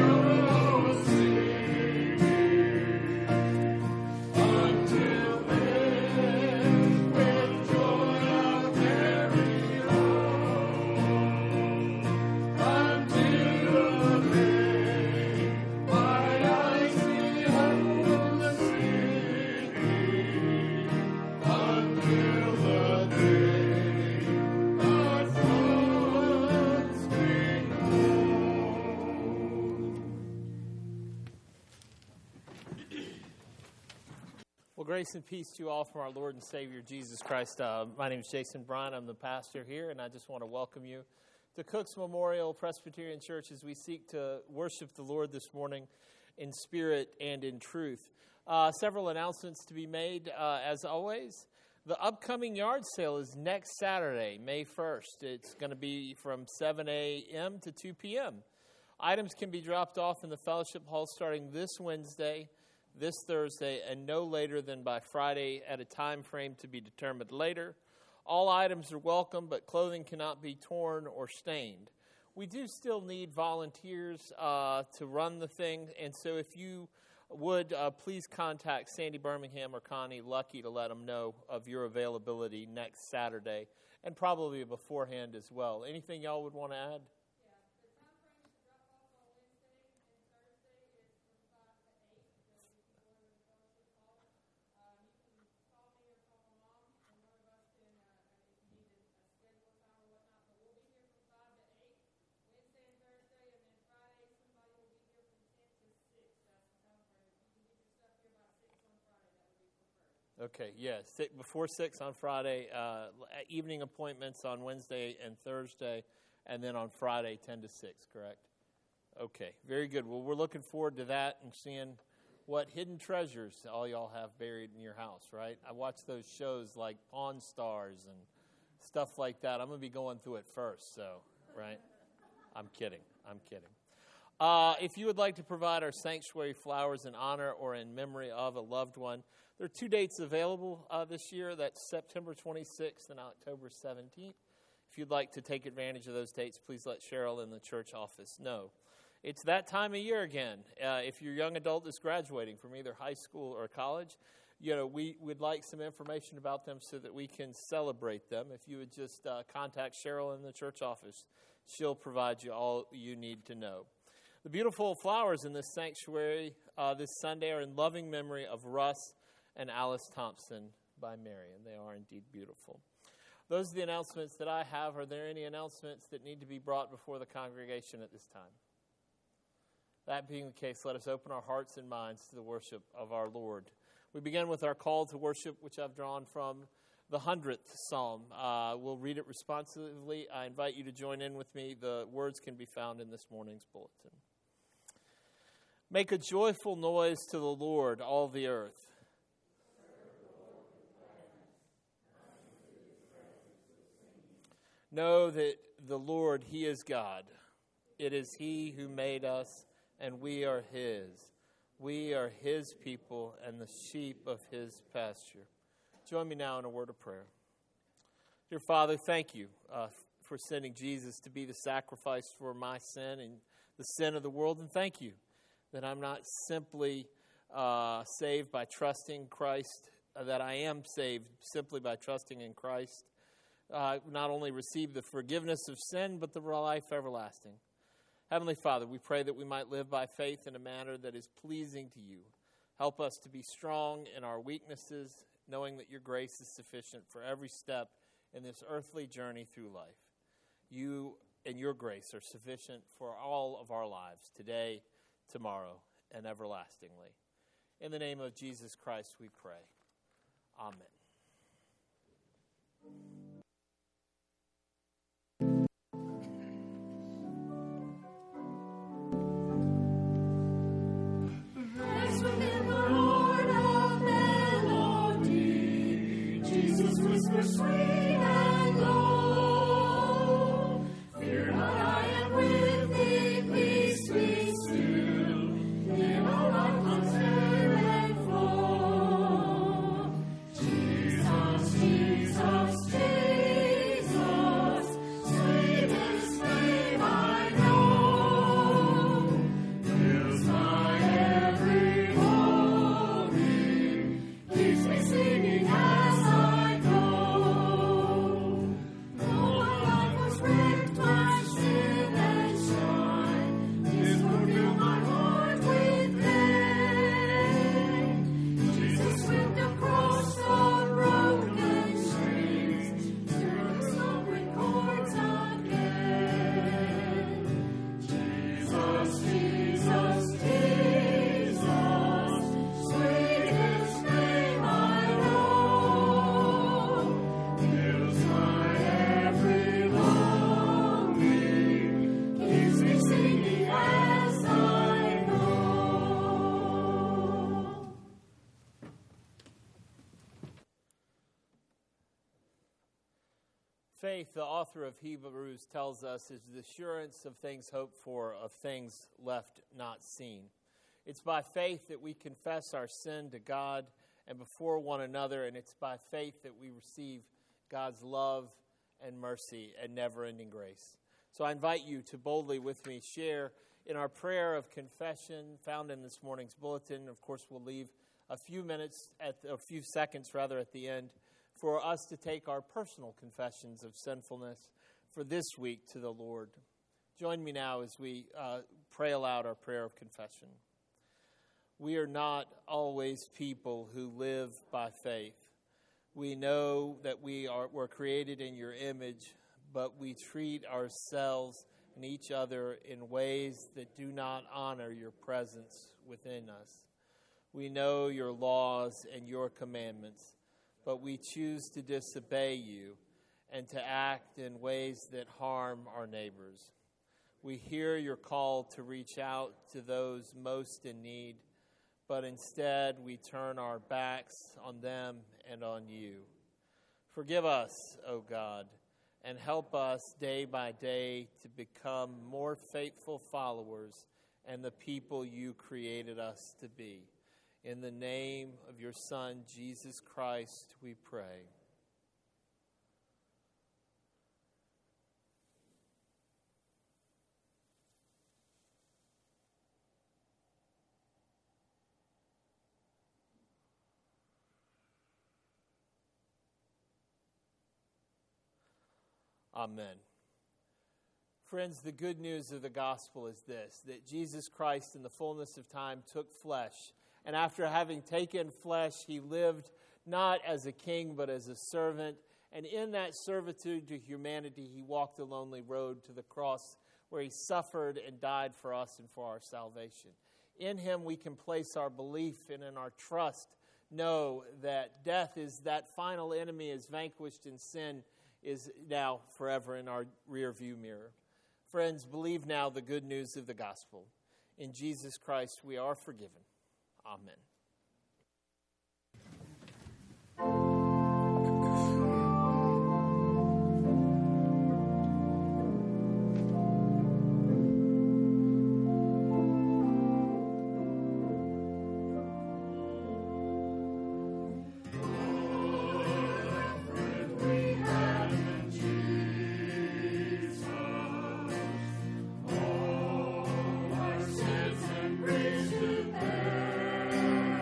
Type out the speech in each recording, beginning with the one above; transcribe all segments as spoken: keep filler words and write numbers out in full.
Grace and peace to you all from our Lord and Savior, Jesus Christ. Uh, my name is Jason Bryan. I'm the pastor here, and I just want to welcome you to Cook's Memorial Presbyterian Church as we seek to worship the Lord this morning in spirit and in truth. Uh, several announcements to be made, uh, as always. The upcoming yard sale is next Saturday, May first. It's going to be from seven a.m. to two p.m. Items can be dropped off in the fellowship hall starting this Wednesday, this Thursday, and no later than by Friday at a time frame to be determined later. All items are welcome, but clothing cannot be torn or stained. We do still need volunteers uh, to run the thing, and so if you would, uh, please contact Sandy Birmingham or Connie Lucky to let them know of your availability next Saturday, and probably beforehand as well. Anything y'all would want to add? Okay, yes, yeah, before six on Friday, uh, evening appointments on Wednesday and Thursday, and then on Friday, ten to six, correct? Okay, very good. Well, we're looking forward to that and seeing what hidden treasures all y'all have buried in your house, right? I watch those shows like Pawn Stars and stuff like that. I'm going to be going through it first, so, right? I'm kidding. I'm kidding. Uh, if you would like to provide our sanctuary flowers in honor or in memory of a loved one, there are two dates available uh, this year. That's September twenty-sixth and October seventeenth. If you'd like to take advantage of those dates, please let Cheryl in the church office know. It's that time of year again. Uh, if your young adult is graduating from either high school or college, you know, we would like some information about them so that we can celebrate them. If you would just uh, contact Cheryl in the church office, she'll provide you all you need to know. The beautiful flowers in this sanctuary uh, this Sunday are in loving memory of Russ and Alice Thompson by Marion. They are indeed beautiful. Those are the announcements that I have. Are there any announcements that need to be brought before the congregation at this time? That being the case, let us open our hearts and minds to the worship of our Lord. We begin with our call to worship, which I've drawn from the hundredth Psalm. Uh, we'll read it responsively. I invite you to join in with me. The words can be found in this morning's bulletin. Make a joyful noise to the Lord, all the earth. Know that the Lord, He is God. It is He who made us, and we are His. We are His people and the sheep of His pasture. Join me now in a word of prayer. Dear Father, thank you uh, for sending Jesus to be the sacrifice for my sin and the sin of the world. And thank you that I'm not simply uh, saved by trusting Christ, uh, that I am saved simply by trusting in Christ. Uh, not only receive the forgiveness of sin, but the life everlasting. Heavenly Father, we pray that we might live by faith in a manner that is pleasing to you. Help us to be strong in our weaknesses, knowing that your grace is sufficient for every step in this earthly journey through life. You and your grace are sufficient for all of our lives, today, tomorrow, and everlastingly. In the name of Jesus Christ we pray. Amen. Whisper sweet and low, fear not, I am with thee, peace be still, in all thy concern and flow. Jesus, Jesus, Jesus. Faith, the author of Hebrews tells us, is the assurance of things hoped for, of things left not seen. It's by faith that we confess our sin to God and before one another, and it's by faith that we receive God's love and mercy and never-ending grace. So I invite you to boldly with me share in our prayer of confession found in this morning's bulletin. Of course, we'll leave a few minutes, at a few seconds rather, at the end, for us to take our personal confessions of sinfulness for this week to the Lord. Join me now as we uh, pray aloud our prayer of confession. We are not always people who live by faith. We know that we are were created in your image, but we treat ourselves and each other in ways that do not honor your presence within us. We know your laws and your commandments, but we choose to disobey you and to act in ways that harm our neighbors. We hear your call to reach out to those most in need, but instead we turn our backs on them and on you. Forgive us, O God, and help us day by day to become more faithful followers and the people you created us to be. In the name of your Son, Jesus Christ, we pray. Amen. Friends, the good news of the gospel is this, that Jesus Christ in the fullness of time took flesh, and after having taken flesh, he lived not as a king, but as a servant. And in that servitude to humanity, he walked the lonely road to the cross where he suffered and died for us and for our salvation. In him we can place our belief and in our trust know that death is that final enemy is vanquished and sin is now forever in our rear view mirror. Friends, believe now the good news of the gospel. In Jesus Christ we are forgiven. Amen. Praise to bear.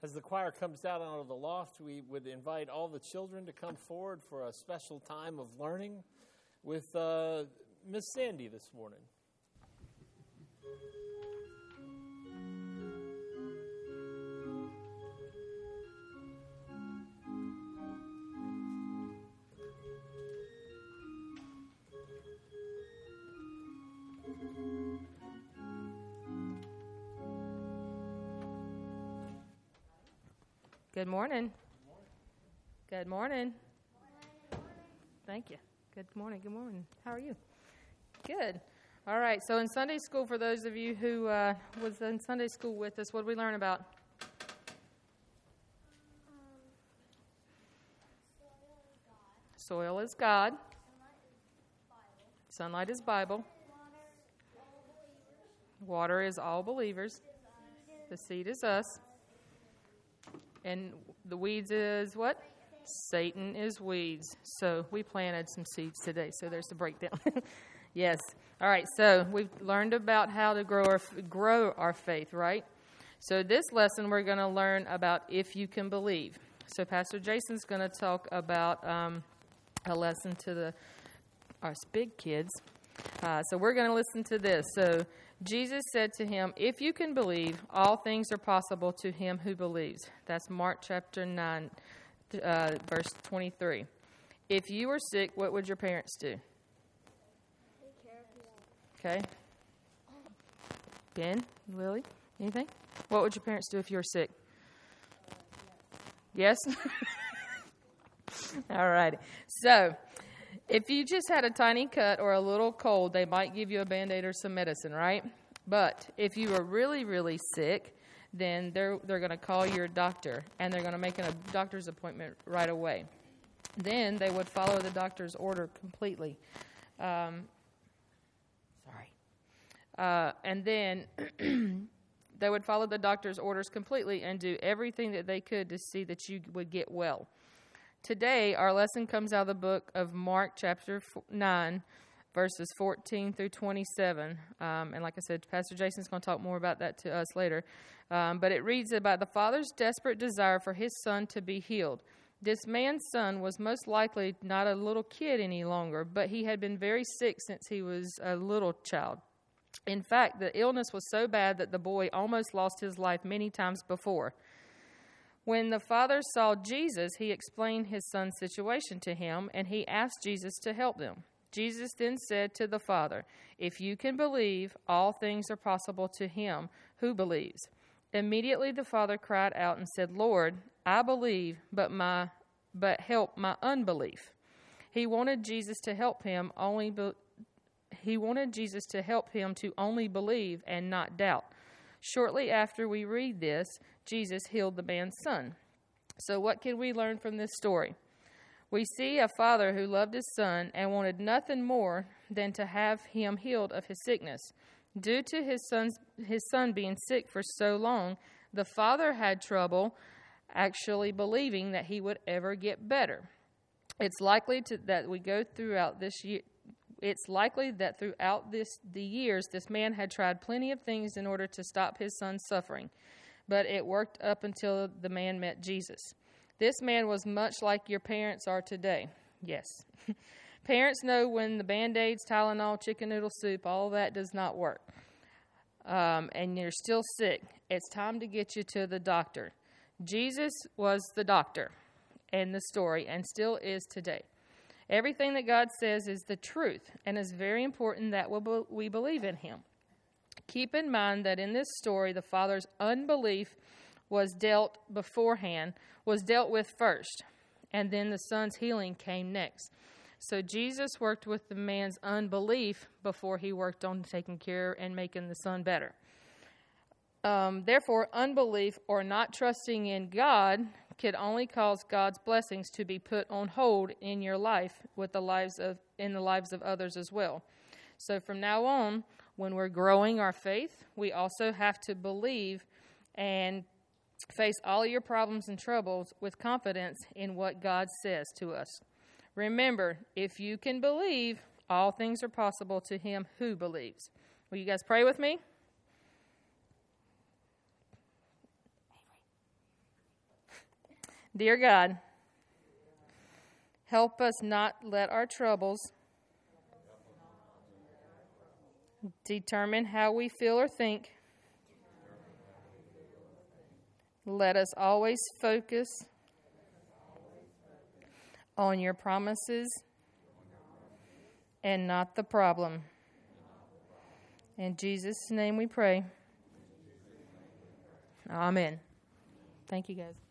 As the choir comes out out of the loft, we would invite all the children to come forward for a special time of learning with uh, Miss Sandy this morning. Good morning. Good morning. Thank you. Good morning. Good morning. How are you? Good. All right. So in Sunday school, for those of you who uh, was in Sunday school with us, what did we learn about? Soil is God. Sunlight is Bible. Water is all believers. The seed is us. And the weeds is what? Satan is weeds. So we planted some seeds today. So there's the breakdown. Yes. All right. So we've learned about how to grow our grow our faith, right? So this lesson we're going to learn about if you can believe. So Pastor Jason's going to talk about um, a lesson to the our big kids. Uh, so we're going to listen to this. So Jesus said to him, if you can believe, all things are possible to him who believes. That's Mark chapter nine, uh, verse twenty-three. If you were sick, what would your parents do? Take care of you. Okay. Ben, Lily, anything? What would your parents do if you were sick? Yes? All right. So, if you just had a tiny cut or a little cold, they might give you a Band-Aid or some medicine, right? But if you were really, really sick, then they're they're going to call your doctor, and they're going to make a doctor's appointment right away. Then they would follow the doctor's order completely. Um, sorry. Uh, and then they would follow the doctor's orders completely and do everything that they could to see that you would get well. Today, our lesson comes out of the book of Mark, chapter nine, verses fourteen through twenty-seven. Um, and like I said, Pastor Jason's going to talk more about that to us later. Um, but it reads about the father's desperate desire for his son to be healed. This man's son was most likely not a little kid any longer, but he had been very sick since he was a little child. In fact, the illness was so bad that the boy almost lost his life many times before. When the father saw Jesus, he explained his son's situation to him, and he asked Jesus to help them. Jesus then said to the father, if you can believe, all things are possible to him who believes. Immediately the father cried out and said, Lord, I believe, but my but help my unbelief. He wanted Jesus to help him only be, he wanted Jesus to help him to only believe and not doubt. Shortly after we read this, Jesus healed the man's son. So what can we learn from this story? We see a father who loved his son and wanted nothing more than to have him healed of his sickness. Due to his son's his son being sick for so long, the father had trouble actually believing that he would ever get better. It's likely to, that we go throughout this year. It's likely that throughout this the years, this man had tried plenty of things in order to stop his son's suffering, but it worked up until the man met Jesus. This man was much like your parents are today. Yes. Parents know when the Band-Aids, Tylenol, chicken noodle soup, all that does not work, um, and you're still sick. It's time to get you to the doctor. Jesus was the doctor in the story and still is today. Everything that God says is the truth, and it's very important that we believe in him. Keep in mind that in this story, the father's unbelief was dealt beforehand, was dealt with first, and then the son's healing came next. So Jesus worked with the man's unbelief before he worked on taking care and making the son better. Um, therefore, unbelief or not trusting in God could only cause God's blessings to be put on hold in your life with the lives of in the lives of others as well. So from now on, when we're growing our faith, we also have to believe and face all your problems and troubles with confidence in what God says to us. Remember, if you can believe, all things are possible to him who believes. Will you guys pray with me? Dear God, help us not let our troubles determine how we feel or think. Let us always focus on your promises and not the problem. In Jesus' name we pray. Amen. Thank you, guys.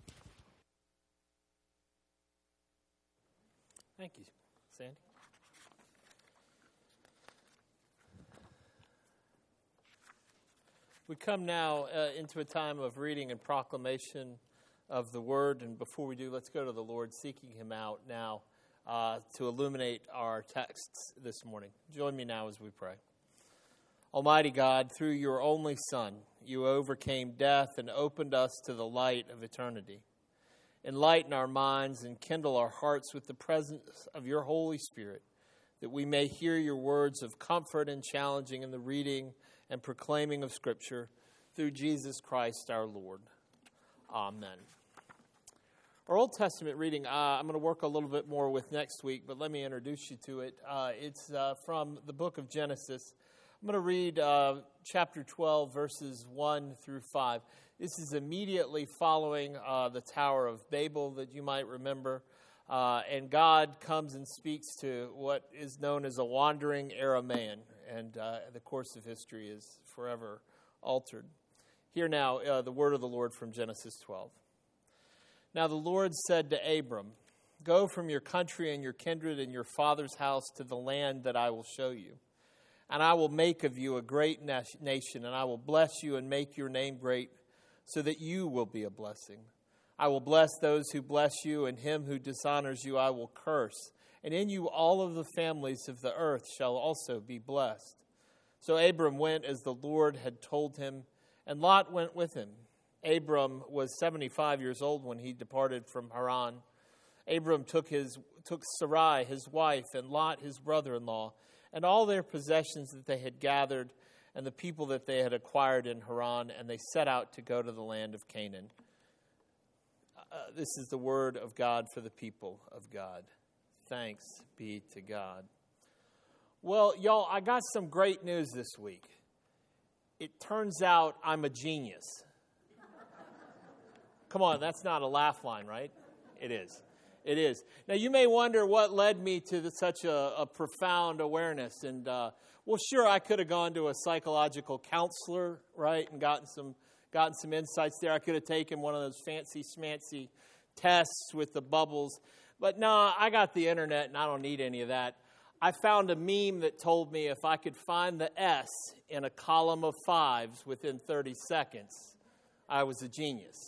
Thank you, Sandy. We come now uh, into a time of reading and proclamation of the Word. And before we do, let's go to the Lord, seeking Him out now uh, to illuminate our texts this morning. Join me now as we pray. Almighty God, through your only Son, you overcame death and opened us to the light of eternity. Enlighten our minds and kindle our hearts with the presence of your Holy Spirit, that we may hear your words of comfort and challenging in the reading and proclaiming of Scripture through Jesus Christ our Lord. Amen. Our Old Testament reading, uh, I'm going to work a little bit more with next week, but let me introduce you to it. Uh, it's uh, from the book of Genesis. I'm going to read uh, chapter twelve, verses one through five. This is immediately following uh, the Tower of Babel that you might remember. Uh, and God comes and speaks to what is known as a wandering Aramaean. And uh, the course of history is forever altered. Hear now uh, the word of the Lord from Genesis twelve. Now the Lord said to Abram, "Go from your country and your kindred and your father's house to the land that I will show you. And I will make of you a great nation, and I will bless you and make your name great, so that you will be a blessing. I will bless those who bless you, and him who dishonors you I will curse. And in you all of the families of the earth shall also be blessed." So Abram went as the Lord had told him, and Lot went with him. Abram was seventy-five years old when he departed from Haran. Abram took his took Sarai, his wife, and Lot, his brother-in-law, and all their possessions that they had gathered, and the people that they had acquired in Haran, and they set out to go to the land of Canaan. Uh, this is the word of God for the people of God. Thanks be to God. Well, y'all, I got some great news this week. It turns out I'm a genius. Come on, that's not a laugh line, right? It is. It is. Now, you may wonder what led me to the, such a, a profound awareness. And, uh, well, sure, I could have gone to a psychological counselor, right, and gotten some gotten some insights there. I could have taken one of those fancy schmancy tests with the bubbles. But no, I got the internet, and I don't need any of that. I found a meme that told me if I could find the S in a column of fives within thirty seconds, I was a genius.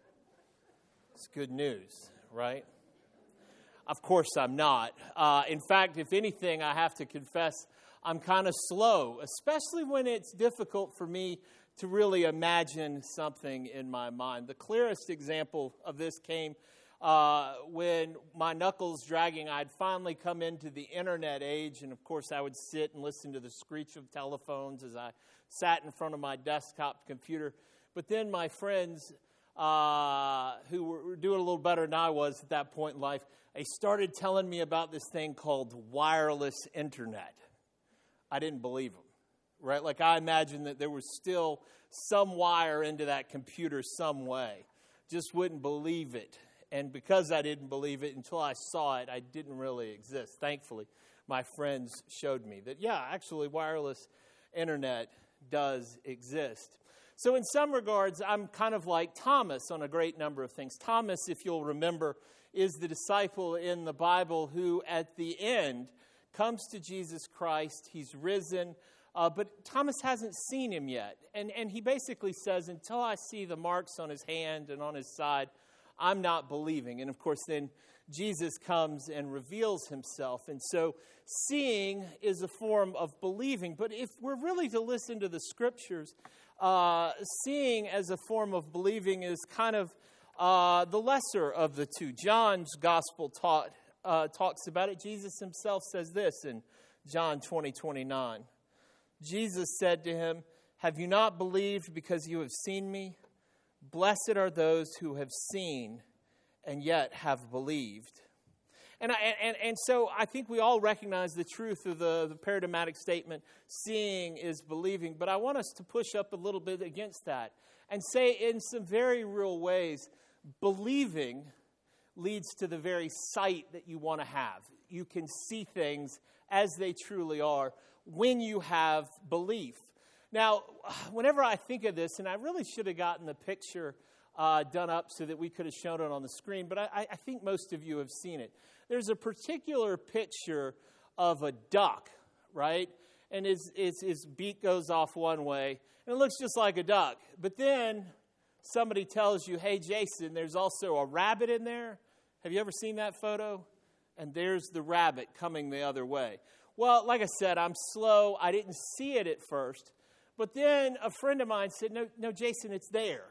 It's good news, right? Of course I'm not. Uh, in fact, if anything, I have to confess I'm kind of slow, especially when it's difficult for me to really imagine something in my mind. The clearest example of this came uh, when my knuckles dragging, I'd finally come into the internet age, and of course I would sit and listen to the screech of telephones as I sat in front of my desktop computer. But then my friends, uh, who were doing a little better than I was at that point in life, they started telling me about this thing called wireless internet. I didn't believe them, right? Like I imagined that there was still some wire into that computer some way. Just wouldn't believe it. And because I didn't believe it until I saw it, I didn't really exist. Thankfully, my friends showed me that, yeah, actually wireless internet does exist. So in some regards, I'm kind of like Thomas on a great number of things. Thomas, if you'll remember, is the disciple in the Bible who at the end comes to Jesus Christ. He's risen, uh, but Thomas hasn't seen him yet. And, and he basically says, until I see the marks on his hand and on his side, I'm not believing. And of course, then Jesus comes and reveals himself. And so seeing is a form of believing. But if we're really to listen to the scriptures, uh, seeing as a form of believing is kind of uh, the lesser of the two. John's gospel taught, uh, talks about it. Jesus himself says this in John twenty, twenty-nine. Jesus said to him, "Have you not believed because you have seen me? Blessed are those who have seen and yet have believed. And, I, and, and so I think we all recognize the truth of the, the paradigmatic statement, seeing is believing. But I want us to push up a little bit against that and say in some very real ways, believing leads to the very sight that you want to have. You can see things as they truly are when you have belief. Now, whenever I think of this, and I really should have gotten the picture uh, done up so that we could have shown it on the screen, but I, I think most of you have seen it. There's a particular picture of a duck, right? And his, his, his beak goes off one way, and it looks just like a duck. But then somebody tells you, hey, Jason, there's also a rabbit in there. Have you ever seen that photo? And there's the rabbit coming the other way. Well, like I said, I'm slow. I didn't see it at first. But then a friend of mine said, no, no, Jason, it's there.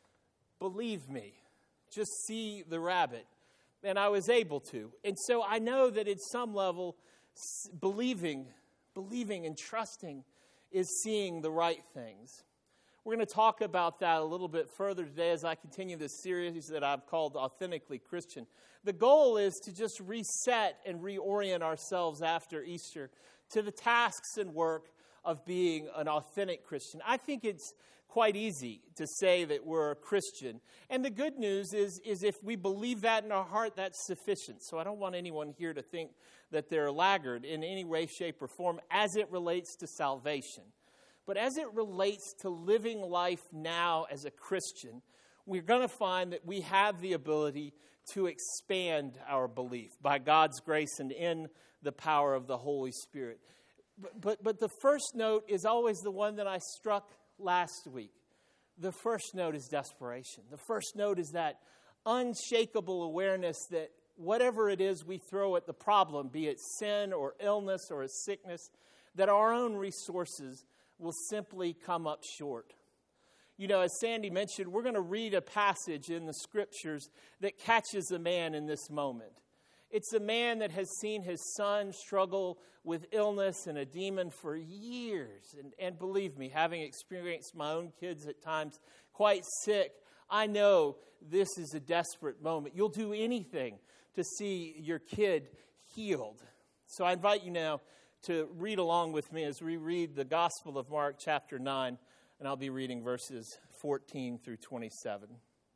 Believe me. Just see the rabbit. And I was able to. And so I know that at some level, believing, believing and trusting is seeing the right things. We're going to talk about that a little bit further today as I continue this series that I've called Authentically Christian. The goal is to just reset and reorient ourselves after Easter to the tasks and work of being an authentic Christian. I think it's quite easy to say that we're a Christian. And the good news is, is if we believe that in our heart, that's sufficient. So I don't want anyone here to think that they're a laggard in any way, shape, or form as it relates to salvation. But as it relates to living life now as a Christian, we're going to find that we have the ability to expand our belief by God's grace and in the power of the Holy Spirit. But, but, but the first note is always the one that I struck last week. The first note is desperation. The first note is that unshakable awareness that whatever it is we throw at the problem, be it sin or illness or a sickness, that our own resources will simply come up short. You know, as Sandy mentioned, we're going to read a passage in the Scriptures that catches a man in this moment. It's a man that has seen his son struggle with illness and a demon for years. And, and believe me, having experienced my own kids at times quite sick, I know this is a desperate moment. You'll do anything to see your kid healed. So I invite you now to read along with me as we read the Gospel of Mark chapter nine, and I'll be reading verses fourteen through twenty-seven.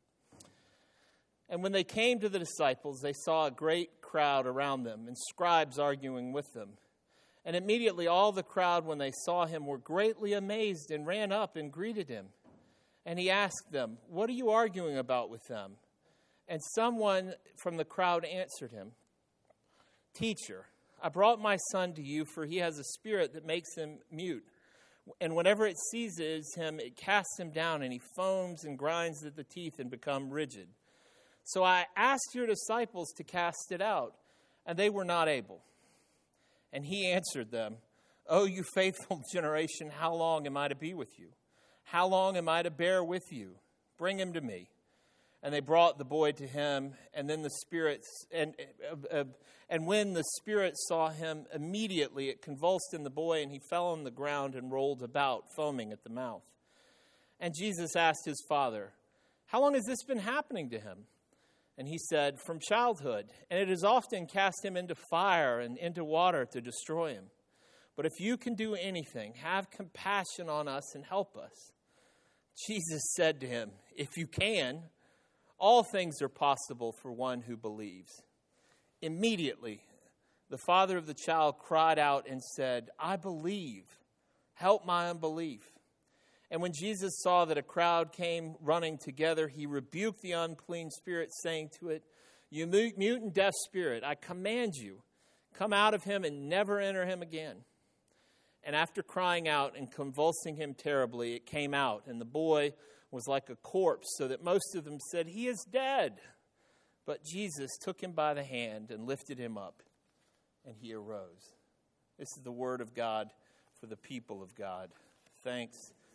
And when they came to the disciples, they saw a great crowd around them and scribes arguing with them. And immediately all the crowd, when they saw him, were greatly amazed and ran up and greeted him. And he asked them, "What are you arguing about with them?" And someone from the crowd answered him, "Teacher, I brought my son to you, for he has a spirit that makes him mute. And whenever it seizes him, it casts him down, and he foams and grinds at the teeth and becomes rigid. So I asked your disciples to cast it out, and they were not able." And he answered them, "O you faithful generation, how long am I to be with you? How long am I to bear with you? Bring him to me." And they brought the boy to him, and then the spirits and uh, uh, and when the spirit saw him, immediately it convulsed in the boy, and he fell on the ground and rolled about, foaming at the mouth. And Jesus asked his father, "How long has this been happening to him?" And he said, "From childhood, and it has often cast him into fire and into water to destroy him. But if you can do anything, have compassion on us and help us." Jesus said to him, "If you can, all things are possible for one who believes." Immediately, the father of the child cried out and said, "I believe. Help my unbelief." And when Jesus saw that a crowd came running together, he rebuked the unclean spirit, saying to it, "You mute and deaf spirit, I command you, come out of him and never enter him again." And after crying out and convulsing him terribly, it came out, and the boy was like a corpse, so that most of them said, "He is dead." But Jesus took him by the hand and lifted him up, and he arose. This is the word of God for the people of God. Thanks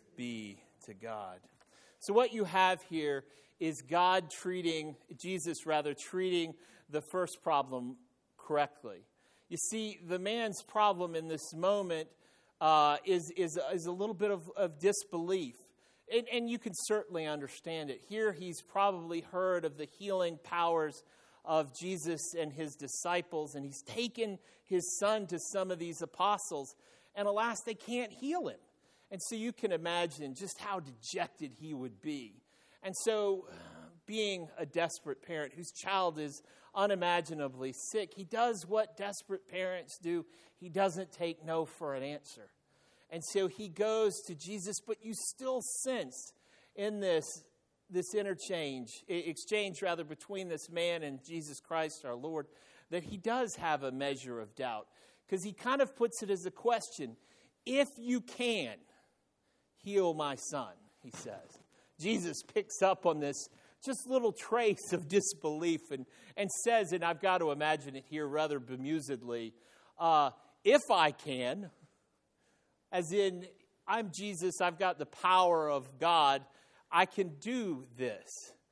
be to God. So what you have here is God treating, Jesus rather, treating the first problem correctly. You see, the man's problem in this moment uh, is, is, is a little bit of, of disbelief. And, and you can certainly understand it. Here he's probably heard of the healing powers of Jesus and his disciples, and he's taken his son to some of these apostles, and alas, they can't heal him. And so you can imagine just how dejected he would be. And so, being a desperate parent whose child is unimaginably sick, he does what desperate parents do. He doesn't take no for an answer. And so he goes to Jesus, but you still sense in this, this interchange, exchange rather, between this man and Jesus Christ our Lord, that he does have a measure of doubt. Because he kind of puts it as a question. If you can, heal my son, he says. Jesus picks up on this just little trace of disbelief and, and says, and I've got to imagine it here rather bemusedly, uh, if I can, as in, I'm Jesus, I've got the power of God, I can do this.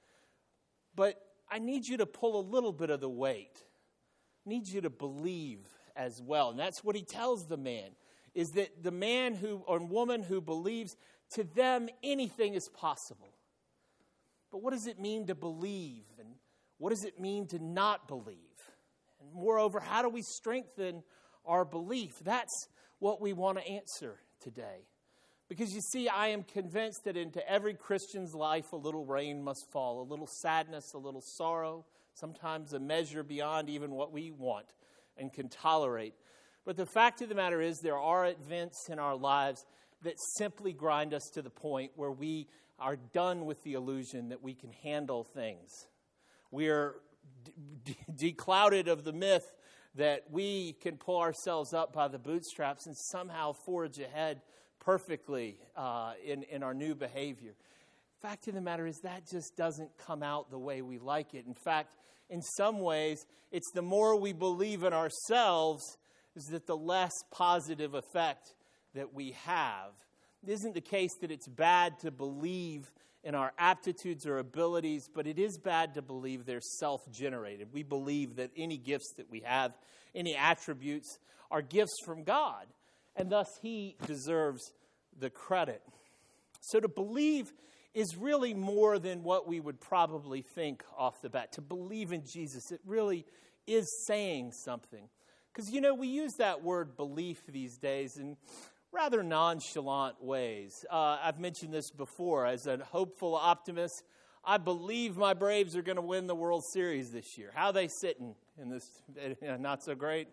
But I need you to pull a little bit of the weight. I need you to believe as well. And that's what he tells the man, is that the man who or woman who believes, to them anything is possible. But what does it mean to believe? And what does it mean to not believe? And moreover, how do we strengthen our belief? That's what we want to answer today. Because you see, I am convinced that into every Christian's life, a little rain must fall, a little sadness, a little sorrow, sometimes a measure beyond even what we want and can tolerate. But the fact of the matter is, there are events in our lives that simply grind us to the point where we are done with the illusion that we can handle things. We are de- de- declouded of the myth that we can pull ourselves up by the bootstraps and somehow forge ahead perfectly uh, in, in our new behavior. Fact of the matter is, that just doesn't come out the way we like it. In fact, in some ways, it's the more we believe in ourselves, is that the less positive effect that we have. It isn't the case that it's bad to believe in our aptitudes or abilities, but it is bad to believe they're self-generated. We believe that any gifts that we have, any attributes, are gifts from God, and thus he deserves the credit. So to believe is really more than what we would probably think off the bat. To believe in Jesus, it really is saying something. Because, you know, we use that word belief these days in rather nonchalant ways. Uh, I've mentioned this before. As a hopeful optimist, I believe my Braves are going to win the World Series this year. How are they sitting in this? Not so great?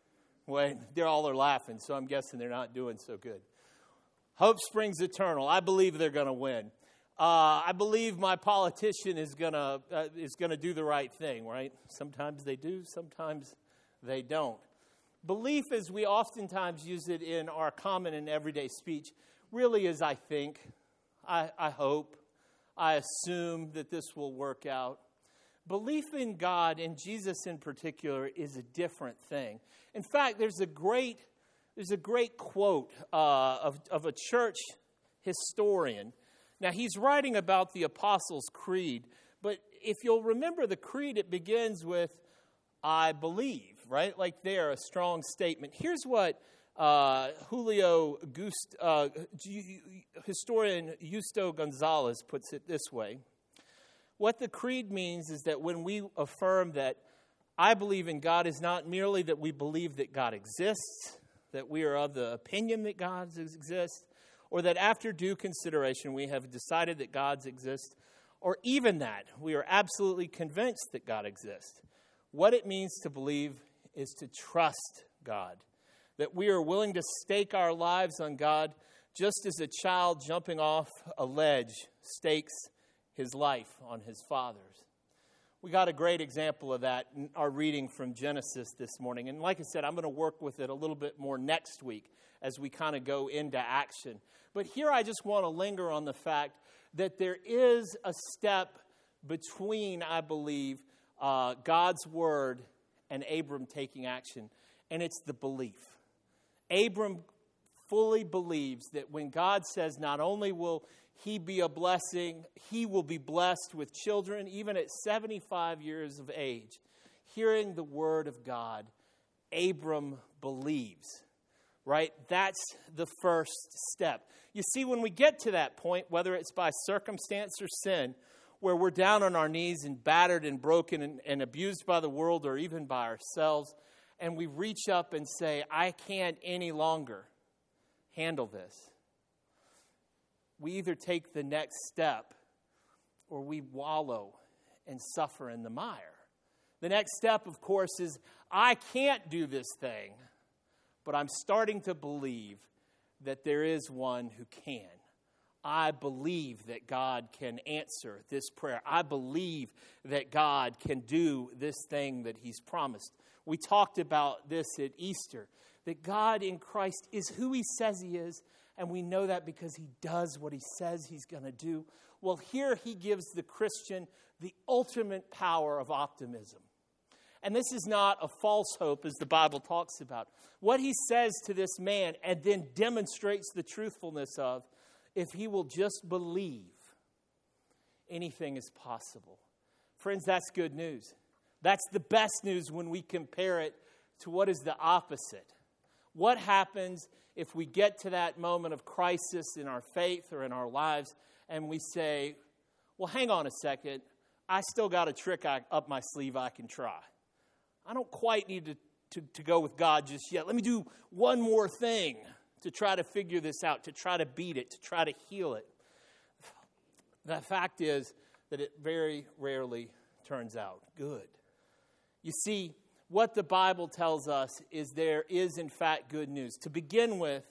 Wait, they're all are laughing, so I'm guessing they're not doing so good. Hope springs eternal. I believe they're going to win. Uh, I believe my politician is going to uh, is going to do the right thing, right? Sometimes they do, sometimes they don't. Belief, as we oftentimes use it in our common and everyday speech, really is I think, I, I hope, I assume that this will work out. Belief in God, and Jesus in particular, is a different thing. In fact, there's a great there's a great quote uh, of, of a church historian. Now, he's writing about the Apostles' Creed, but if you'll remember the creed, it begins with, I believe, right? Like there, a strong statement. Here's what uh, Julio Gust, uh, historian Justo Gonzalez puts it this way. What the creed means is that when we affirm that I believe in God, is not merely that we believe that God exists, that we are of the opinion that God exists, or that after due consideration we have decided that God exists, or even that we are absolutely convinced that God exists. What it means to believe is to trust God, that we are willing to stake our lives on God just as a child jumping off a ledge stakes his life on his father's. We got a great example of that in our reading from Genesis this morning. And like I said, I'm going to work with it a little bit more next week as we kind of go into action. But here I just want to linger on the fact that there is a step between, I believe, uh, God's word and Abram taking action, and it's the belief. Abram fully believes that when God says not only will he be a blessing, he will be blessed with children, even at seventy-five years of age. Hearing the word of God, Abram believes. right? That's the first step. You see, when we get to that point, whether it's by circumstance or sin, where we're down on our knees and battered and broken and, and abused by the world or even by ourselves, and we reach up and say, I can't any longer handle this. We either take the next step or we wallow and suffer in the mire. The next step, of course, is I can't do this thing, but I'm starting to believe that there is one who can. I believe that God can answer this prayer. I believe that God can do this thing that he's promised. We talked about this at Easter, that God in Christ is who he says he is, and we know that because he does what he says he's going to do. Well, here he gives the Christian the ultimate power of optimism. And this is not a false hope, as the Bible talks about. What he says to this man and then demonstrates the truthfulness of, if he will just believe, anything is possible. Friends, that's good news. That's the best news when we compare it to what is the opposite. What happens if we get to that moment of crisis in our faith or in our lives and we say, well, hang on a second, I still got a trick I, up my sleeve I can try. I don't quite need to, to, to go with God just yet. Let me do one more thing to try to figure this out, to try to beat it, to try to heal it. The fact is that it very rarely turns out good. You see, what the Bible tells us is there is, in fact, good news. To begin with,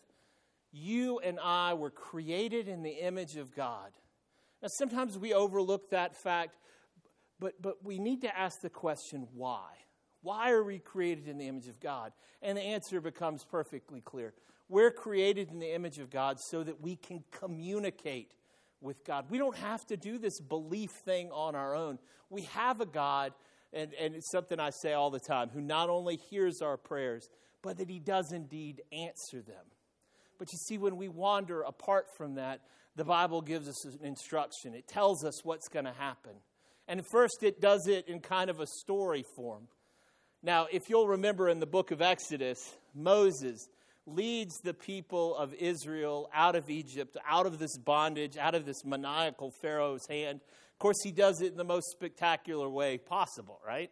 you and I were created in the image of God. Now, sometimes we overlook that fact, but, but we need to ask the question, why? Why are we created in the image of God? And the answer becomes perfectly clear. We're created in the image of God so that we can communicate with God. We don't have to do this belief thing on our own. We have a God, and, and it's something I say all the time, who not only hears our prayers, but that he does indeed answer them. But you see, when we wander apart from that, the Bible gives us an instruction. It tells us what's going to happen. And first, it does it in kind of a story form. Now, if you'll remember in the book of Exodus, Moses leads the people of Israel out of Egypt, out of this bondage, out of this maniacal Pharaoh's hand. Of course, he does it in the most spectacular way possible, right?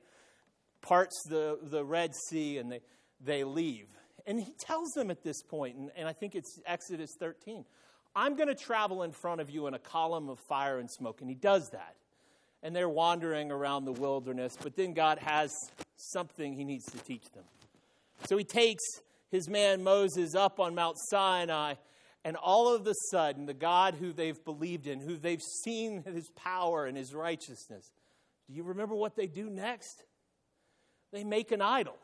Parts the, the Red Sea and they, they leave. And he tells them at this point, and, and I think it's Exodus thirteen, I'm going to travel in front of you in a column of fire and smoke. And he does that. And they're wandering around the wilderness, but then God has something he needs to teach them. So he takes his man Moses up on Mount Sinai, and all of a sudden, the God who they've believed in, who they've seen his power and his righteousness, do you remember what they do next? They make an idol.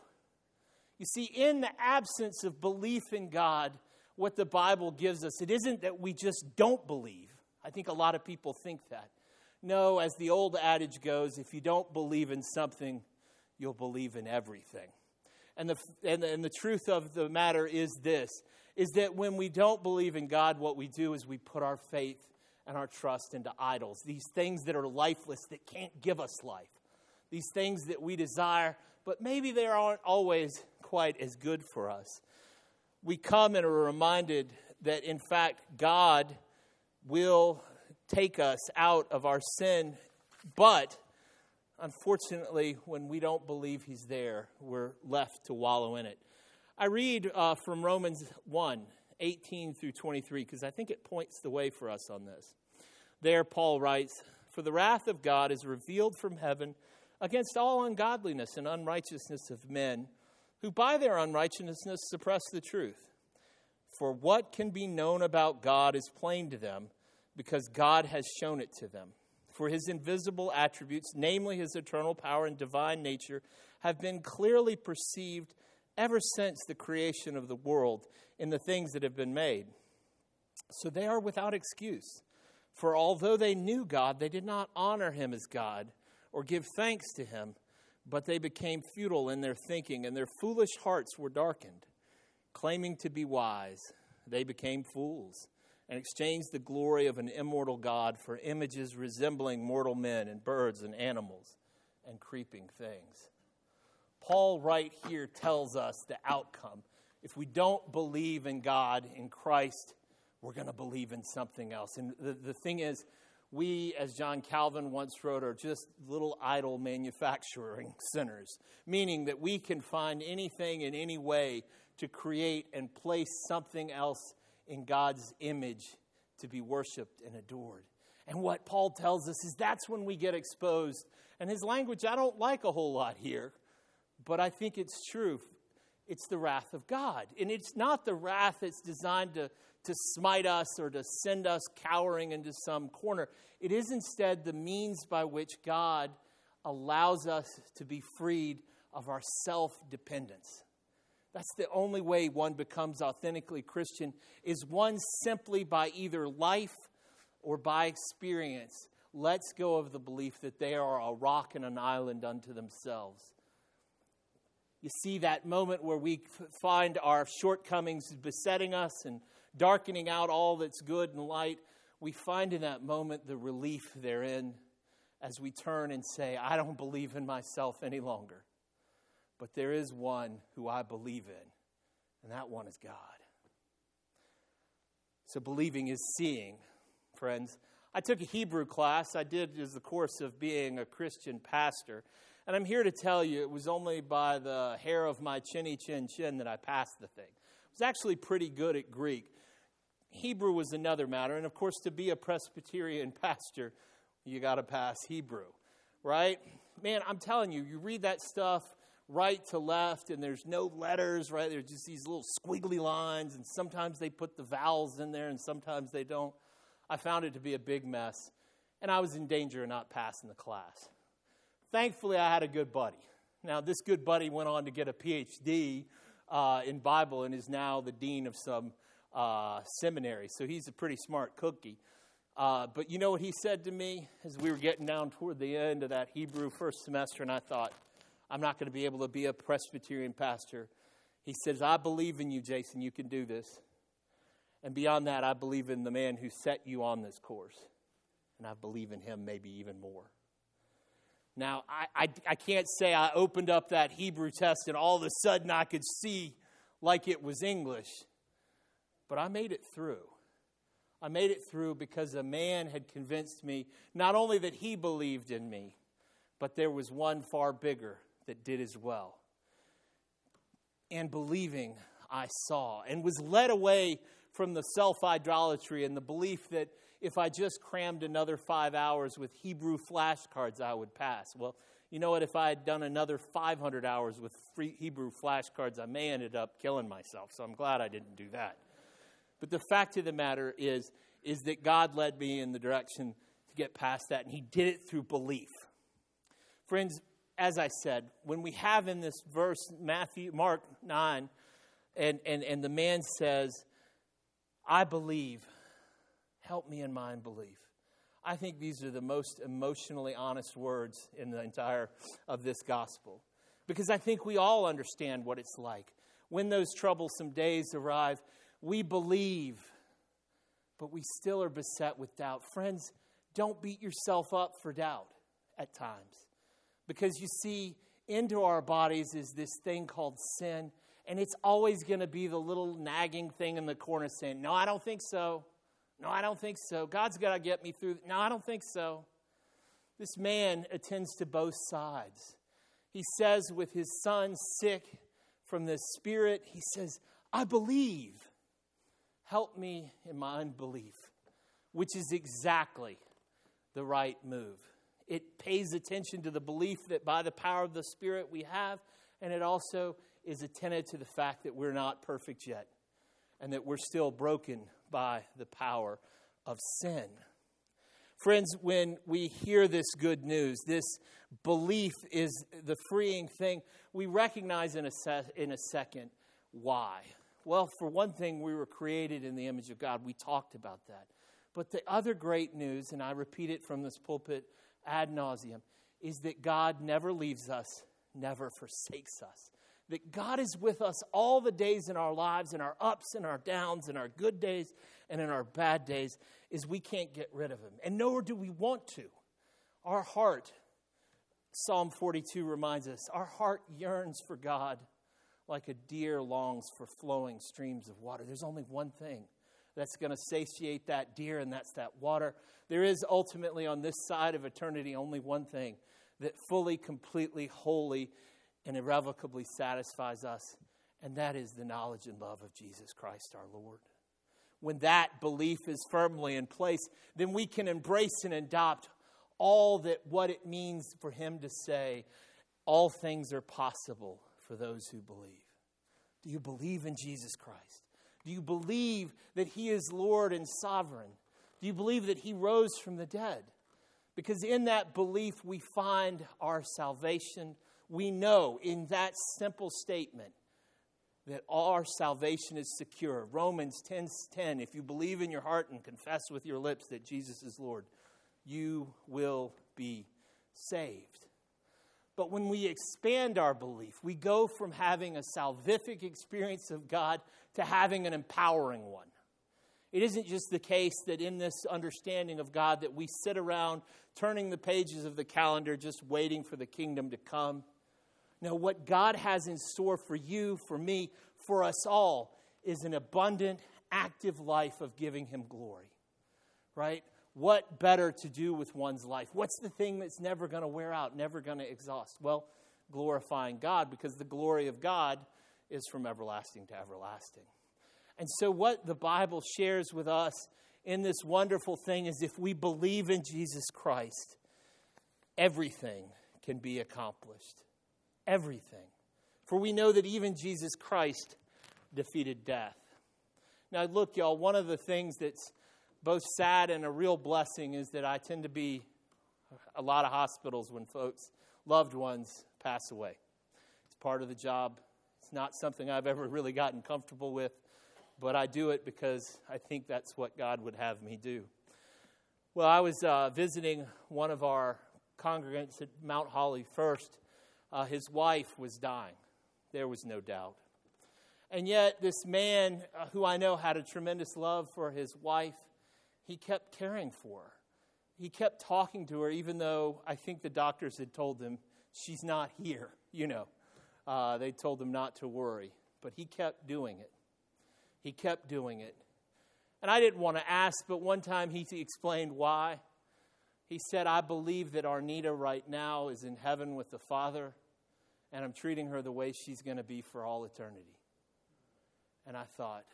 You see, in the absence of belief in God, what the Bible gives us, it isn't that we just don't believe. I think a lot of people think that. No, as the old adage goes, if you don't believe in something, you'll believe in everything. And the, and, and the truth of the matter is this, is that when we don't believe in God, what we do is we put our faith and our trust into idols, these things that are lifeless, that can't give us life, these things that we desire, but maybe they aren't always quite as good for us. We come and are reminded that, in fact, God will take us out of our sin, but unfortunately, when we don't believe he's there, we're left to wallow in it. I read uh, from Romans one, eighteen through twenty-three, because I think it points the way for us on this. There, Paul writes, "For the wrath of God is revealed from heaven against all ungodliness and unrighteousness of men, who by their unrighteousness suppress the truth. For what can be known about God is plain to them, because God has shown it to them. For his invisible attributes, namely his eternal power and divine nature, have been clearly perceived ever since the creation of the world in the things that have been made. So they are without excuse. For although they knew God, they did not honor him as God or give thanks to him, but they became futile in their thinking, and their foolish hearts were darkened. Claiming to be wise, they became fools, and exchanged the glory of an immortal God for images resembling mortal men and birds and animals and creeping things." Paul right here tells us the outcome. If we don't believe in God, in Christ, we're going to believe in something else. And the, the thing is, we, as John Calvin once wrote, are just little idol manufacturing sinners, meaning that we can find anything in any way to create and place something else in God's image to be worshiped and adored. And what Paul tells us is that's when we get exposed. And his language I don't like a whole lot here, but I think it's true. It's the wrath of God. And it's not the wrath that's designed to, to smite us or to send us cowering into some corner. It is instead the means by which God allows us to be freed of our self-dependence. That's the only way one becomes authentically Christian, is one simply by either life or by experience lets go of the belief that they are a rock and an island unto themselves. You see, that moment where we f- find our shortcomings besetting us and darkening out all that's good and light, we find in that moment the relief therein as we turn and say, I don't believe in myself any longer. But there is one who I believe in, and that one is God. So believing is seeing, friends. I took a Hebrew class. I did as the course of being a Christian pastor. And I'm here to tell you it was only by the hair of my chinny chin chin that I passed the thing. I was actually pretty good at Greek. Hebrew was another matter. And of course, to be a Presbyterian pastor, you got to pass Hebrew, right? Man, I'm telling you, you read that stuff right to left, and there's no letters, right? There's just these little squiggly lines, and sometimes they put the vowels in there, and sometimes they don't. I found it to be a big mess, and I was in danger of not passing the class. Thankfully, I had a good buddy. Now, this good buddy went on to get a P H D uh, in Bible and is now the dean of some uh, seminary, so he's a pretty smart cookie. Uh, but you know what he said to me as we were getting down toward the end of that Hebrew first semester, and I thought, I'm not going to be able to be a Presbyterian pastor. He says, I believe in you, Jason. You can do this. And beyond that, I believe in the man who set you on this course. And I believe in him maybe even more. Now, I, I, I can't say I opened up that Hebrew test and all of a sudden I could see like it was English. But I made it through. I made it through because a man had convinced me not only that he believed in me, but there was one far bigger that did as well. And believing, I saw and was led away from the self-idolatry and the belief that if I just crammed another five hours with Hebrew flashcards, I would pass. Well, you know what? If I had done another five hundred hours with free Hebrew flashcards, I may ended up killing myself. So I'm glad I didn't do that. But the fact of the matter is, is that God led me in the direction to get past that, and he did it through belief. Friends, as I said, when we have in this verse, Matthew, Mark nine, and, and, and the man says, I believe, help me in my unbelief. I think these are the most emotionally honest words in the entire of this gospel. Because I think we all understand what it's like. When those troublesome days arrive, we believe, but we still are beset with doubt. Friends, don't beat yourself up for doubt at times. Because you see, into our bodies is this thing called sin, and it's always going to be the little nagging thing in the corner saying, no, I don't think so. No, I don't think so. God's got to get me through. No, I don't think so. This man attends to both sides. He says with his son sick from the spirit, he says, I believe. Help me in my unbelief, which is exactly the right move. It pays attention to the belief that by the power of the Spirit we have, and it also is attentive to the fact that we're not perfect yet, and that we're still broken by the power of sin. Friends, when we hear this good news, this belief is the freeing thing, we recognize in a, se- in a second why. Well, for one thing, we were created in the image of God. We talked about that. But the other great news, and I repeat it from this pulpit ad nauseum, is that God never leaves us, never forsakes us. That God is with us all the days in our lives, in our ups and our downs, in our good days and in our bad days, is we can't get rid of him. And nor do we want to. Our heart, Psalm forty-two reminds us, our heart yearns for God like a deer longs for flowing streams of water. There's only one thing that's going to satiate that deer, and that's that water. There is ultimately on this side of eternity only one thing that fully, completely, wholly, and irrevocably satisfies us, and that is the knowledge and love of Jesus Christ our Lord. When that belief is firmly in place, then we can embrace and adopt all that what it means for him to say, all things are possible for those who believe. Do you believe in Jesus Christ? Do you believe that he is Lord and sovereign? Do you believe that he rose from the dead? Because in that belief we find our salvation. We know in that simple statement that our salvation is secure. Romans ten ten, if you believe in your heart and confess with your lips that Jesus is Lord, you will be saved. But when we expand our belief, we go from having a salvific experience of God to having an empowering one. It isn't just the case that in this understanding of God that we sit around turning the pages of the calendar just waiting for the kingdom to come. No, what God has in store for you, for me, for us all is an abundant, active life of giving him glory. Right? What better to do with one's life? What's the thing that's never going to wear out, never going to exhaust? Well, glorifying God, because the glory of God is from everlasting to everlasting. And so what the Bible shares with us in this wonderful thing is if we believe in Jesus Christ, everything can be accomplished. Everything. For we know that even Jesus Christ defeated death. Now look, y'all, one of the things that's both sad and a real blessing is that I tend to be a lot of hospitals when folks, loved ones, pass away. It's part of the job. It's not something I've ever really gotten comfortable with, but I do it because I think that's what God would have me do. Well, I was uh, visiting one of our congregants at Mount Holly First. Uh, his wife was dying. There was no doubt. And yet this man uh, who I know had a tremendous love for his wife, he kept caring for her. He kept talking to her, even though I think the doctors had told him, she's not here, you know. Uh, they told him not to worry. But he kept doing it. He kept doing it. And I didn't want to ask, but one time he explained why. He said, I believe that Arnita right now is in heaven with the Father, and I'm treating her the way she's going to be for all eternity. And I thought,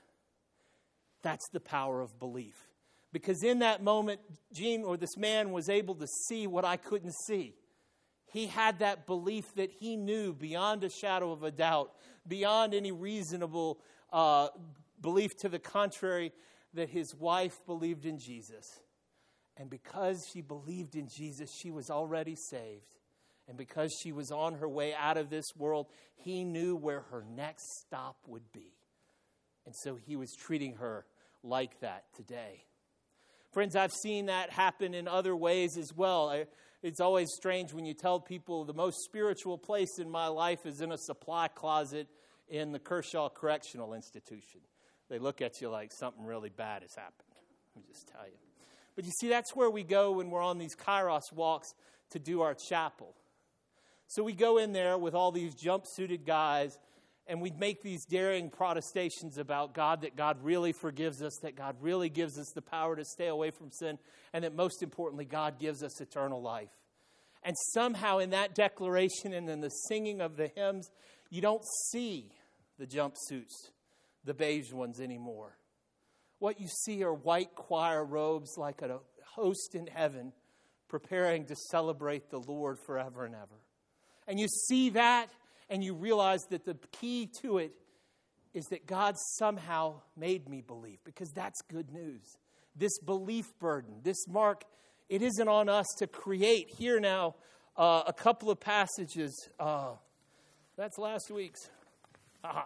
that's the power of belief. Because in that moment, Gene, or this man, was able to see what I couldn't see. He had that belief that he knew beyond a shadow of a doubt, beyond any reasonable uh, belief to the contrary, that his wife believed in Jesus. And because she believed in Jesus, she was already saved. And because she was on her way out of this world, he knew where her next stop would be. And so he was treating her like that today. Friends, I've seen that happen in other ways as well. I, it's always strange when you tell people the most spiritual place in my life is in a supply closet in the Kershaw Correctional Institution. They look at you like something really bad has happened. Let me just tell you. But you see, that's where we go when we're on these Kairos walks to do our chapel. So we go in there with all these jumpsuited guys, and we make these daring protestations about God, that God really forgives us, that God really gives us the power to stay away from sin, and that most importantly, God gives us eternal life. And somehow in that declaration and in the singing of the hymns, you don't see the jumpsuits, the beige ones anymore. What you see are white choir robes like a host in heaven preparing to celebrate the Lord forever and ever. And you see that, and you realize that the key to it is that God somehow made me believe, because that's good news. This belief burden, this mark, it isn't on us to create. Here now, uh, a couple of passages. Uh, that's last week's. Aha.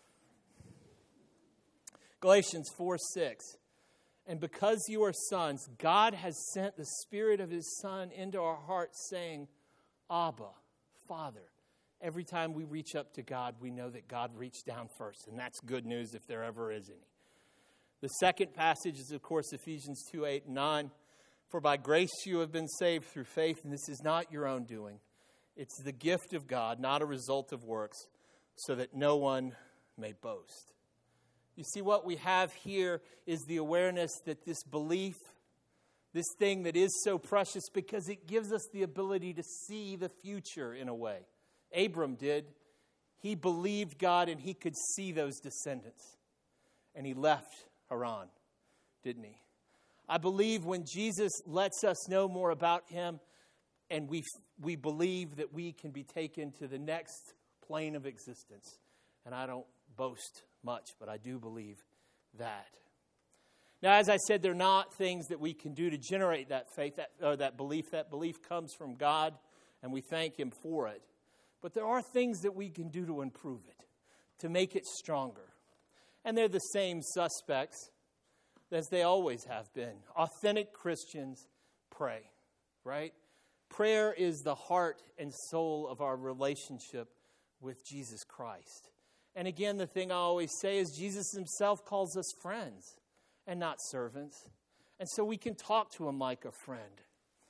Galatians four six. And because you are sons, God has sent the Spirit of His Son into our hearts, saying, Abba, Father. Every time we reach up to God, we know that God reached down first, and that's good news if there ever is any. The second passage is, of course, Ephesians two eight and nine. For by grace you have been saved through faith, and this is not your own doing. It's the gift of God, not a result of works, so that no one may boast. You see, what we have here is the awareness that this belief, this thing that is so precious because it gives us the ability to see the future in a way. Abram did. He believed God and he could see those descendants. And he left Haran, didn't he? I believe when Jesus lets us know more about him and we we believe that we can be taken to the next plane of existence. And I don't boast much, but I do believe that. Now, as I said, they're not things that we can do to generate that faith that, or that belief. That belief comes from God, and we thank him for it. But there are things that we can do to improve it, to make it stronger. And they're the same suspects as they always have been. Authentic Christians pray, right? Prayer is the heart and soul of our relationship with Jesus Christ. And again, the thing I always say is Jesus himself calls us friends and not servants. And so we can talk to him like a friend.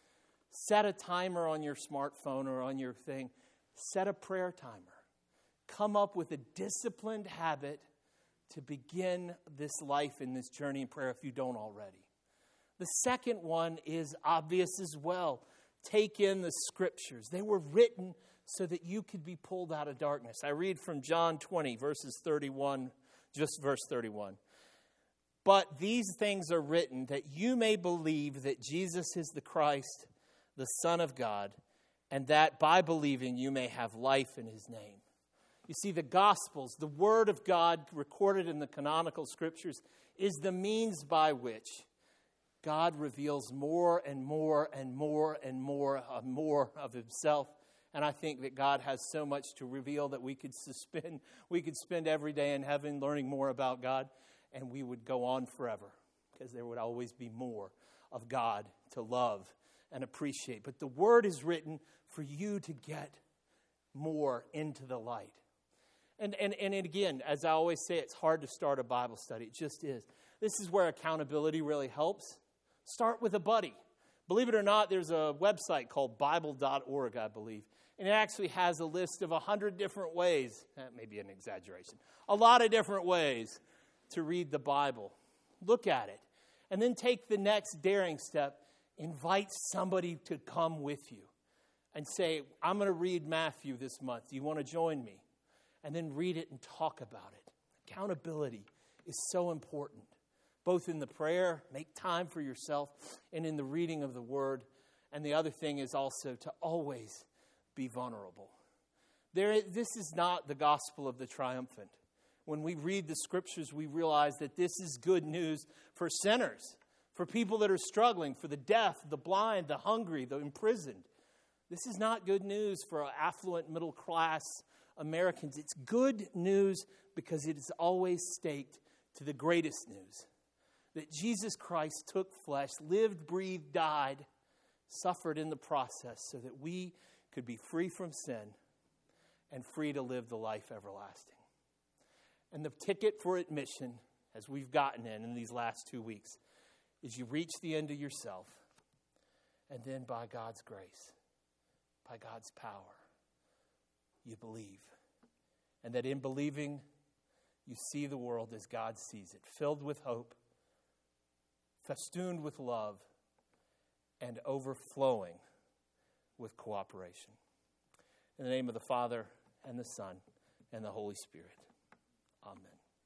Set a timer on your smartphone or on your thing. Set a prayer timer. Come up with a disciplined habit to begin this life and this journey in prayer if you don't already. The second one is obvious as well. Take in the scriptures. They were written so that you could be pulled out of darkness. I read from John twenty, verses thirty-one, just verse thirty-one. But these things are written that you may believe that Jesus is the Christ, the Son of God, and that by believing you may have life in his name. You see, the Gospels, the Word of God recorded in the canonical Scriptures, is the means by which God reveals more and more and more and more and more of himself. And I think that God has so much to reveal that we could suspend, we could spend every day in heaven learning more about God, and we would go on forever because there would always be more of God to love and appreciate. But the Word is written for you to get more into the light. And, and, and again, as I always say, it's hard to start a Bible study. It just is. This is where accountability really helps. Start with a buddy. Believe it or not, there's a website called Bible dot org, I believe. And it actually has a list of a hundred different ways, that may be an exaggeration, a lot of different ways to read the Bible. Look at it. And then take the next daring step. Invite somebody to come with you. And say, I'm going to read Matthew this month. Do you want to join me? And then read it and talk about it. Accountability is so important. Both in the prayer, make time for yourself, and in the reading of the Word. And the other thing is also to always be vulnerable. There, this is not the gospel of the triumphant. When we read the Scriptures, we realize that this is good news for sinners, for people that are struggling, for the deaf, the blind, the hungry, the imprisoned. This is not good news for affluent middle-class Americans. It's good news because it is always staked to the greatest news. That Jesus Christ took flesh, lived, breathed, died, suffered in the process so that we could be free from sin and free to live the life everlasting. And the ticket for admission, as we've gotten in in these last two weeks, is you reach the end of yourself, and then by God's grace, by God's power, you believe. And that in believing, you see the world as God sees it, filled with hope, festooned with love, and overflowing with cooperation. In the name of the Father, and the Son, and the Holy Spirit. Amen.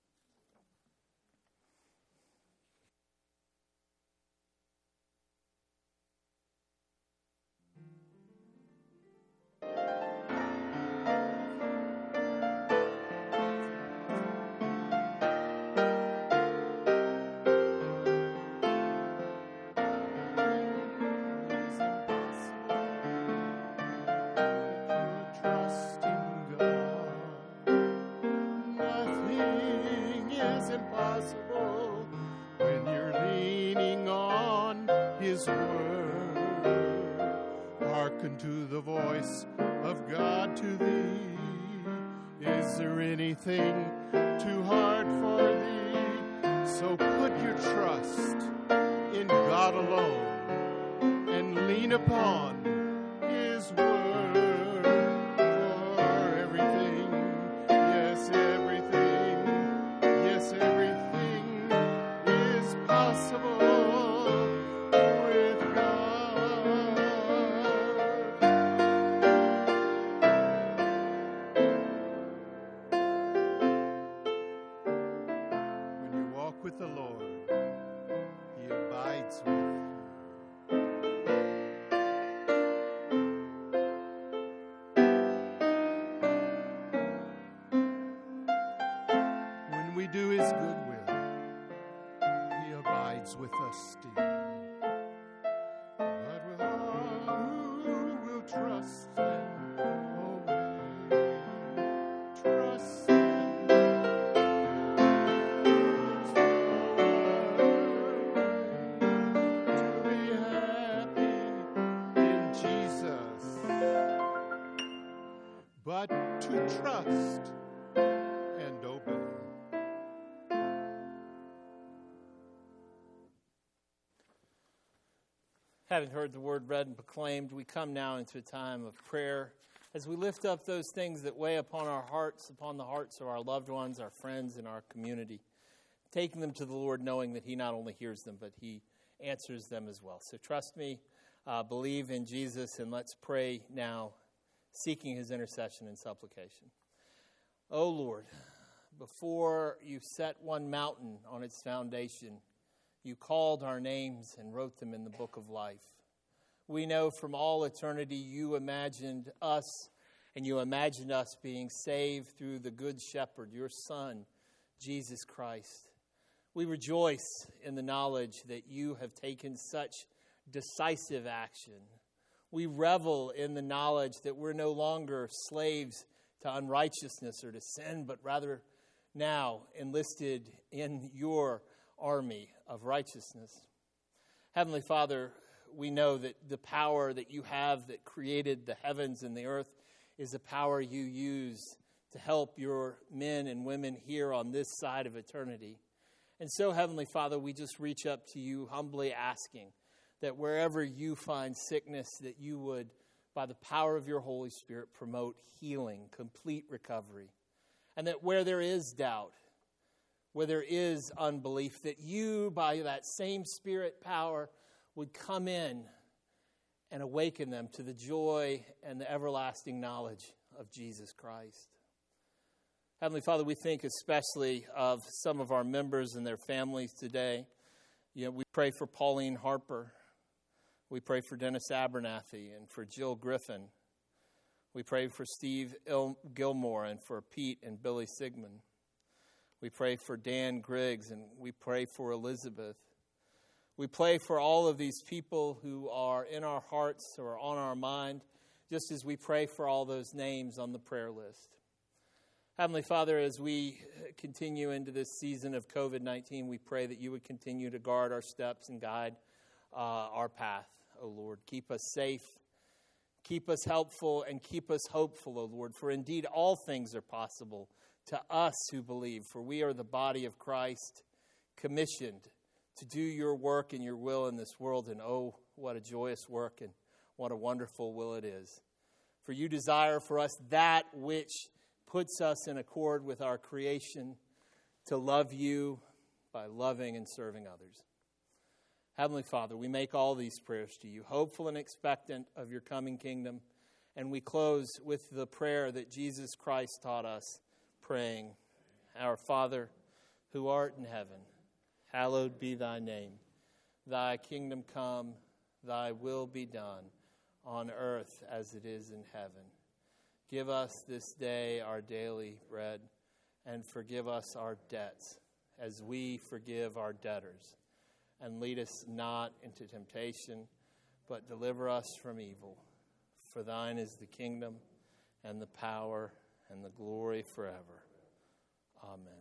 To the voice of God to thee. Is there anything too hard for thee? So put your trust in God alone and lean upon his word for everything. Yeah. impossible with God. When you walk with the Lord, He abides with you. When we do His good will, He abides with us still. But with all who will trust and obey, trust and to be happy in Jesus, but to trust and obey. Having heard the word read and proclaimed, we come now into a time of prayer as we lift up those things that weigh upon our hearts, upon the hearts of our loved ones, our friends, and our community, taking them to the Lord, knowing that He not only hears them, but He answers them as well. So trust me, uh, believe in Jesus, and let's pray now, seeking His intercession and supplication. O Lord, before you set one mountain on its foundation, you called our names and wrote them in the book of life. We know from all eternity you imagined us, and you imagined us being saved through the Good Shepherd, your Son, Jesus Christ. We rejoice in the knowledge that you have taken such decisive action. We revel in the knowledge that we're no longer slaves to unrighteousness or to sin, but rather now enlisted in your army of righteousness. Heavenly Father, we know that the power that you have that created the heavens and the earth is a power you use to help your men and women here on this side of eternity. And so, Heavenly Father, we just reach up to you humbly asking that wherever you find sickness, that you would, by the power of your Holy Spirit, promote healing, complete recovery. And that where there is doubt, where there is unbelief, that you, by that same Spirit power, would come in and awaken them to the joy and the everlasting knowledge of Jesus Christ. Heavenly Father, we think especially of some of our members and their families today. You know, we pray for Pauline Harper. We pray for Dennis Abernathy and for Jill Griffin. We pray for Steve Il- Gilmore and for Pete and Billy Sigmund. We pray for Dan Griggs, and we pray for Elizabeth. We pray for all of these people who are in our hearts or on our mind, just as we pray for all those names on the prayer list. Heavenly Father, as we continue into this season of covid nineteen, we pray that you would continue to guard our steps and guide uh, our path, O Lord. Keep us safe, keep us helpful, and keep us hopeful, O Lord. For indeed all things are possible to us who believe, for we are the body of Christ, commissioned to do your work and your will in this world. And oh, what a joyous work and what a wonderful will it is. For you desire for us that which puts us in accord with our creation, to love you by loving and serving others. Heavenly Father, we make all these prayers to you, hopeful and expectant of your coming kingdom. And we close with the prayer that Jesus Christ taught us, praying, Our Father, who art in heaven, hallowed be thy name. Thy kingdom come, thy will be done, on earth as it is in heaven. Give us this day our daily bread, and forgive us our debts, as we forgive our debtors. And lead us not into temptation, but deliver us from evil. For thine is the kingdom, and the power, and the glory forever. Amen.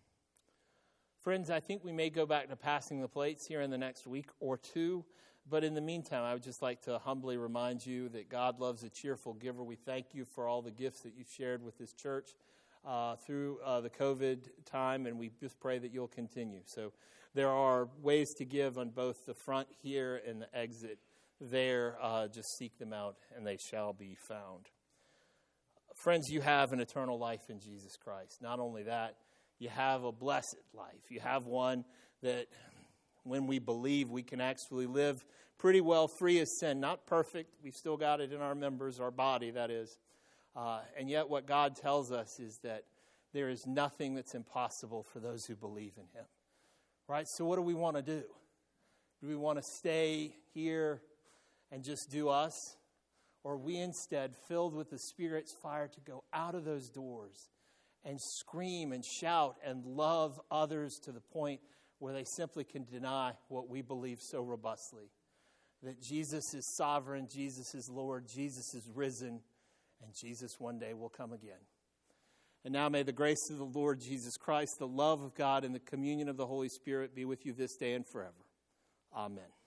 Friends, I think we may go back to passing the plates here in the next week or two. But in the meantime, I would just like to humbly remind you that God loves a cheerful giver. We thank you for all the gifts that you've shared with this church uh, through uh, the COVID time, and we just pray that you'll continue. So there are ways to give on both the front here and the exit there. Uh, just seek them out, and they shall be found. Friends, you have an eternal life in Jesus Christ. Not only that, you have a blessed life. You have one that when we believe, we can actually live pretty well free of sin. Not perfect. We've still got it in our members, our body, that is. Uh, and yet what God tells us is that there is nothing that's impossible for those who believe in him. Right? So what do we want to do? Do we want to stay here and just do us? Or are we instead filled with the Spirit's fire to go out of those doors and scream and shout and love others to the point where they simply can deny what we believe so robustly? That Jesus is sovereign, Jesus is Lord, Jesus is risen, and Jesus one day will come again. And now may the grace of the Lord Jesus Christ, the love of God, and the communion of the Holy Spirit be with you this day and forever. Amen.